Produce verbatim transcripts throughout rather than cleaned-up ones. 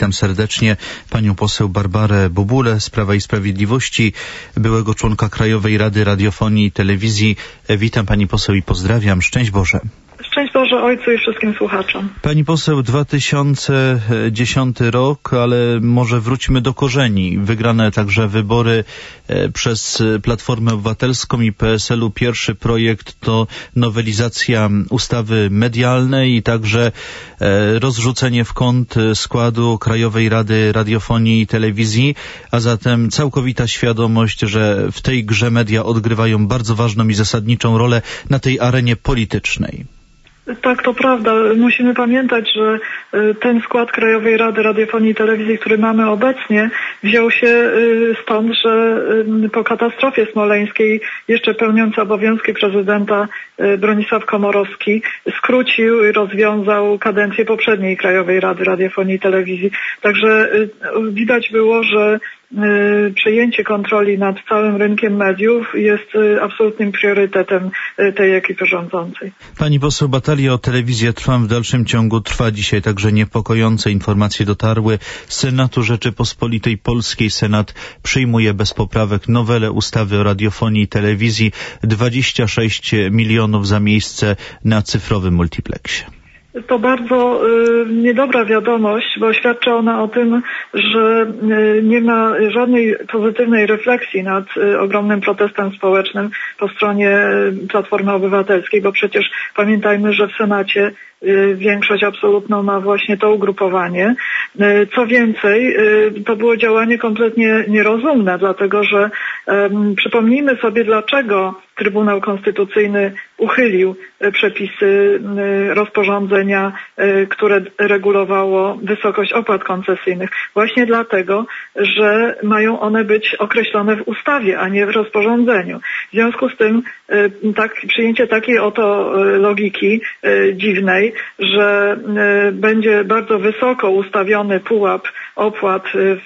Witam serdecznie panią poseł Barbarę Bobulę z Prawa i Sprawiedliwości, byłego członka Krajowej Rady Radiofonii i Telewizji. Witam pani poseł i pozdrawiam. Szczęść Boże. Szczęść Boże Ojcu i wszystkim słuchaczom. Pani poseł, dwa tysiące dziesiąty rok, ale może wróćmy do korzeni. Wygrane także wybory przez Platformę Obywatelską i P S L u. Pierwszy projekt to nowelizacja ustawy medialnej i także rozrzucenie w kąt składu Krajowej Rady Radiofonii i Telewizji, a zatem całkowita świadomość, że w tej grze media odgrywają bardzo ważną i zasadniczą rolę na tej arenie politycznej. Tak, to prawda. Musimy pamiętać, że ten skład Krajowej Rady Radiofonii i Telewizji, który mamy obecnie, wziął się stąd, że po katastrofie smoleńskiej jeszcze pełniący obowiązki prezydenta Bronisław Komorowski skrócił i rozwiązał kadencję poprzedniej Krajowej Rady Radiofonii i Telewizji. Także widać było, że przejęcie kontroli nad całym rynkiem mediów jest absolutnym priorytetem tej ekipy rządzącej. Pani poseł, batalia o telewizję trwa w dalszym ciągu. Trwa dzisiaj także niepokojące informacje dotarły z Senatu Rzeczypospolitej Polskiej. Senat przyjmuje bez poprawek nowelę ustawy o radiofonii i telewizji. dwadzieścia sześć milionów za miejsce na cyfrowym multipleksie. To bardzo y, niedobra wiadomość, bo świadczy ona o tym, że y, nie ma żadnej pozytywnej refleksji nad y, ogromnym protestem społecznym po stronie y, Platformy Obywatelskiej, bo przecież pamiętajmy, że w Senacie y, większość absolutną ma właśnie to ugrupowanie. Y, co więcej, y, to było działanie kompletnie nierozumne, dlatego że y, przypomnijmy sobie, dlaczego Trybunał Konstytucyjny uchylił przepisy rozporządzenia, które regulowało wysokość opłat koncesyjnych. Właśnie dlatego, że mają one być określone w ustawie, a nie w rozporządzeniu. W związku z tym tak, przyjęcie takiej oto logiki dziwnej, że będzie bardzo wysoko ustawiony pułap opłat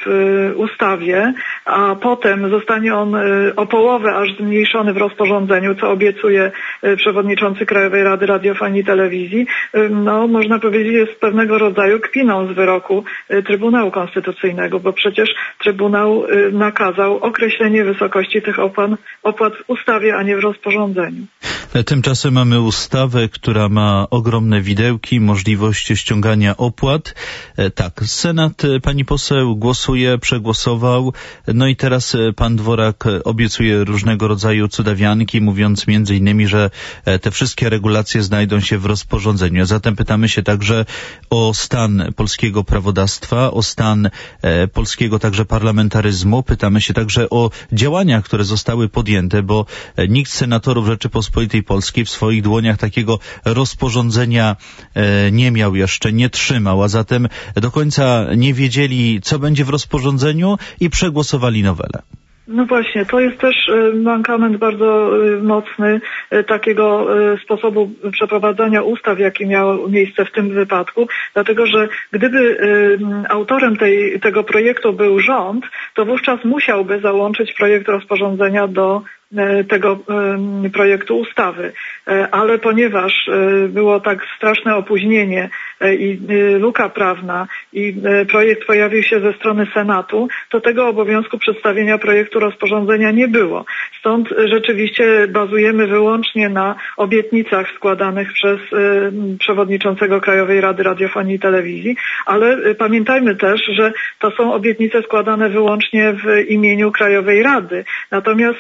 w ustawie, a potem zostanie on o połowę aż zmniejszony w rozporządzeniu, co obiecuje przewodniczący Krajowej Rady Radiofonii i Telewizji, no można powiedzieć, jest pewnego rodzaju kpiną z wyroku Trybunału Konstytucyjnego, bo przecież Trybunał nakazał określenie wysokości tych opłat, opłat w ustawie, a nie w rozporządzeniu. Tymczasem mamy ustawę, która ma ogromne widełki, możliwość ściągania opłat. Tak, Senat, pani poseł, głosuje, przegłosował, no i teraz pan Dworak obiecuje różnego rodzaju cudawianki, mówiąc między innymi, że te wszystkie regulacje znajdą się w rozporządzeniu. A zatem pytamy się także o stan polskiego prawodawstwa, o stan e, polskiego także parlamentaryzmu. Pytamy się także o działania, które zostały podjęte, bo nikt z senatorów Rzeczypospolitej Polskiej w swoich dłoniach takiego rozporządzenia e, nie miał jeszcze, nie trzymał, a zatem do końca nie wiedzieli, co będzie w rozporządzeniu i przegłosowali nowelę. No właśnie, to jest też mankament bardzo mocny takiego sposobu przeprowadzania ustaw, jaki miał miejsce w tym wypadku, dlatego że gdyby autorem tej, tego projektu był rząd, to wówczas musiałby załączyć projekt rozporządzenia do tego projektu ustawy. Ale ponieważ było tak straszne opóźnienie i luka prawna i projekt pojawił się ze strony Senatu, to tego obowiązku przedstawienia projektu rozporządzenia nie było. Stąd rzeczywiście bazujemy wyłącznie na obietnicach składanych przez przewodniczącego Krajowej Rady Radiofonii i Telewizji, ale pamiętajmy też, że to są obietnice składane wyłącznie w imieniu Krajowej Rady. Natomiast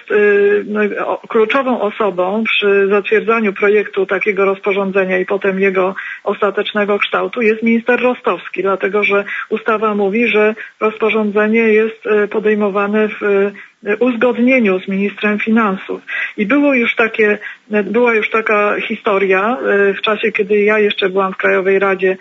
kluczową osobą przy zatwierdzaniu projektu takiego rozporządzenia i potem jego ostatecznego kształtu jest minister Rostowski, dlatego że ustawa mówi, że rozporządzenie jest podejmowane w uzgodnieniu z ministrem finansów. I było już takie, była już taka historia w czasie, kiedy ja jeszcze byłam w Krajowej Radzie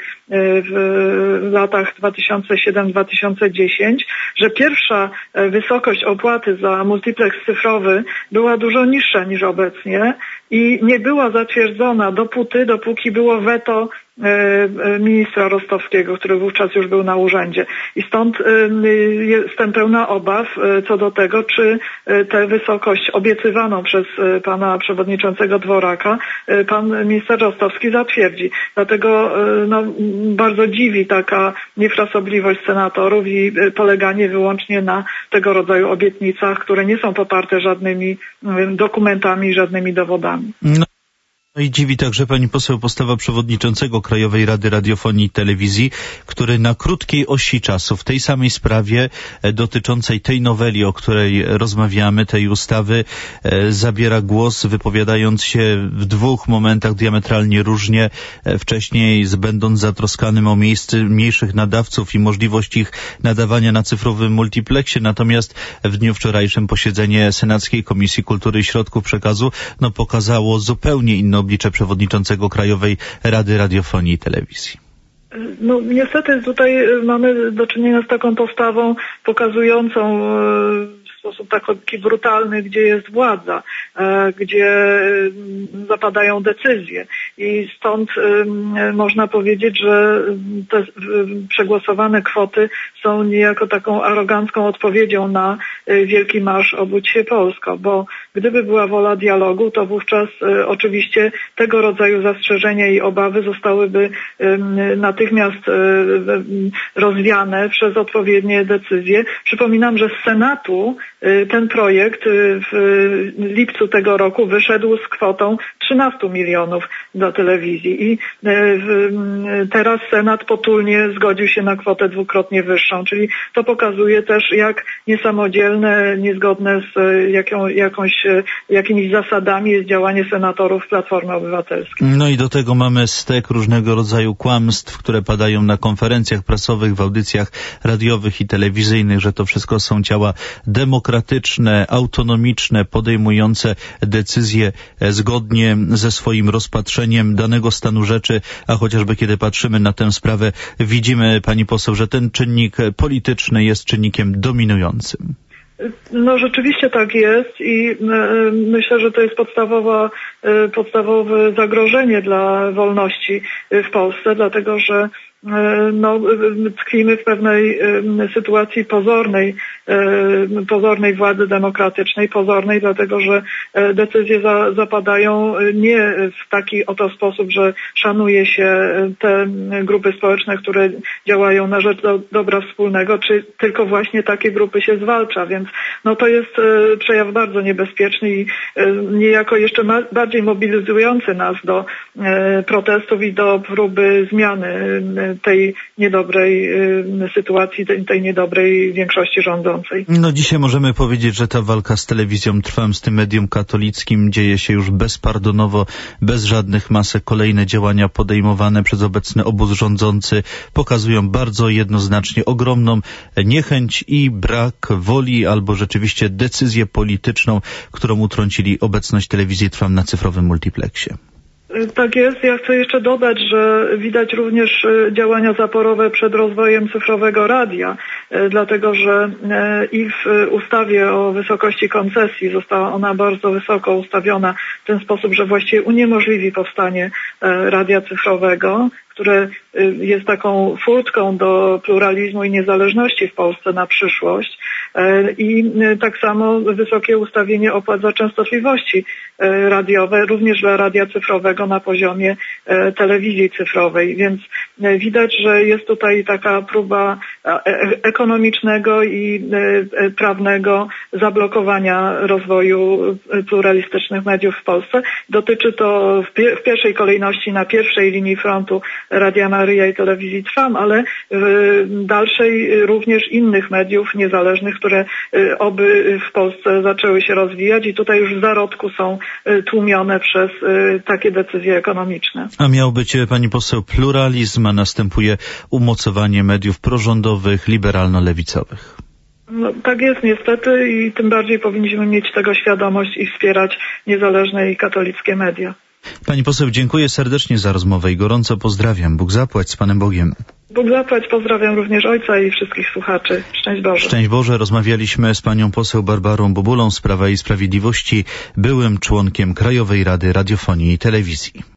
w latach dwa tysiące siódmy do dwa tysiące dziesiątego, że pierwsza wysokość opłaty za multiplex cyfrowy była dużo niższa niż obecnie i nie była zatwierdzona dopóty, dopóki było weto ministra Rostowskiego, który wówczas już był na urzędzie. I stąd jestem pełna obaw co do tego, czy tę wysokość obiecywaną przez pana przewodniczącego Dworaka pan minister Rostowski zatwierdzi. Dlatego no, bardzo dziwi taka niefrasobliwość senatorów i poleganie wyłącznie na tego rodzaju obietnicach, które nie są poparte żadnymi dokumentami, żadnymi dowodami. No. No i dziwi także pani poseł postawa przewodniczącego Krajowej Rady Radiofonii i Telewizji, który na krótkiej osi czasu w tej samej sprawie dotyczącej tej noweli, o której rozmawiamy, tej ustawy, zabiera głos, wypowiadając się w dwóch momentach diametralnie różnie. Wcześniej będąc zatroskanym o miejsce mniejszych nadawców i możliwość ich nadawania na cyfrowym multiplexie, natomiast w dniu wczorajszym posiedzenie Senackiej Komisji Kultury i Środków Przekazu no, pokazało zupełnie inną oblicze przewodniczącego Krajowej Rady Radiofonii i Telewizji. No niestety tutaj mamy do czynienia z taką postawą pokazującą w sposób taki brutalny, gdzie jest władza, gdzie zapadają decyzje. I stąd można powiedzieć, że te przegłosowane kwoty są niejako taką arogancką odpowiedzią na Wielki Marsz Obudź się Polsko, bo gdyby była wola dialogu, to wówczas oczywiście tego rodzaju zastrzeżenia i obawy zostałyby natychmiast rozwiane przez odpowiednie decyzje. Przypominam, że z Senatu ten projekt w lipcu tego roku wyszedł z kwotą trzynastu milionów do telewizji i teraz Senat potulnie zgodził się na kwotę dwukrotnie wyższą, czyli to pokazuje też, jak niesamodzielne, niezgodne z jaką, jakąś, jakimiś zasadami jest działanie senatorów Platformy Obywatelskiej. No i do tego mamy stek różnego rodzaju kłamstw, które padają na konferencjach prasowych, w audycjach radiowych i telewizyjnych, że to wszystko są ciała demokratyczne, autonomiczne, podejmujące decyzje zgodnie ze swoim rozpatrzeniem danego stanu rzeczy, a chociażby kiedy patrzymy na tę sprawę, widzimy, pani poseł, że ten czynnik polityczny jest czynnikiem dominującym. No rzeczywiście tak jest i myślę, że to jest podstawowa, podstawowe zagrożenie dla wolności w Polsce, dlatego że no, tkwimy w pewnej sytuacji pozornej, pozornej władzy demokratycznej, pozornej dlatego, że decyzje za, zapadają nie w taki oto sposób, że szanuje się te grupy społeczne, które działają na rzecz do, dobra wspólnego, czy tylko właśnie takie grupy się zwalcza, więc no, to jest przejaw bardzo niebezpieczny i niejako jeszcze ma, bardziej mobilizujący nas do protestów i do próby zmiany tej niedobrej sytuacji, tej, tej niedobrej większości rządzącej. No dzisiaj możemy powiedzieć, że ta walka z telewizją trwa, z tym medium katolickim dzieje się już bezpardonowo, bez żadnych masek. Kolejne działania podejmowane przez obecny obóz rządzący pokazują bardzo jednoznacznie ogromną niechęć i brak woli albo rzeczywiście decyzję polityczną, którą utrącili obecność telewizji Trwam na cyfrowym multiplexie. Tak jest. Ja chcę jeszcze dodać, że widać również działania zaporowe przed rozwojem cyfrowego radia, dlatego że i w ustawie o wysokości koncesji została ona bardzo wysoko ustawiona w ten sposób, że właściwie uniemożliwi powstanie radia cyfrowego, które jest taką furtką do pluralizmu i niezależności w Polsce na przyszłość. I tak samo wysokie ustawienie opłat za częstotliwości radiowe, również dla radia cyfrowego na poziomie telewizji cyfrowej. Więc widać, że jest tutaj taka próba ekonomicznego i prawnego zablokowania rozwoju pluralistycznych mediów w Polsce. Dotyczy to w, pie- w pierwszej kolejności na pierwszej linii frontu Radia Maryja i Telewizji Trwam, ale w dalszej również innych mediów niezależnych, które oby w Polsce zaczęły się rozwijać i tutaj już w zarodku są tłumione przez takie decyzje ekonomiczne. A miał być, pani poseł, pluralizm, a następuje umocowanie mediów prorządowych, liberalno-lewicowych. No, tak jest niestety i tym bardziej powinniśmy mieć tego świadomość i wspierać niezależne i katolickie media. Pani poseł, dziękuję serdecznie za rozmowę i gorąco pozdrawiam. Bóg zapłać, z Panem Bogiem. Bóg zapłać, pozdrawiam również ojca i wszystkich słuchaczy. Szczęść Boże. Szczęść Boże. Rozmawialiśmy z panią poseł Barbarą Bobulą z Prawa i Sprawiedliwości, byłym członkiem Krajowej Rady Radiofonii i Telewizji.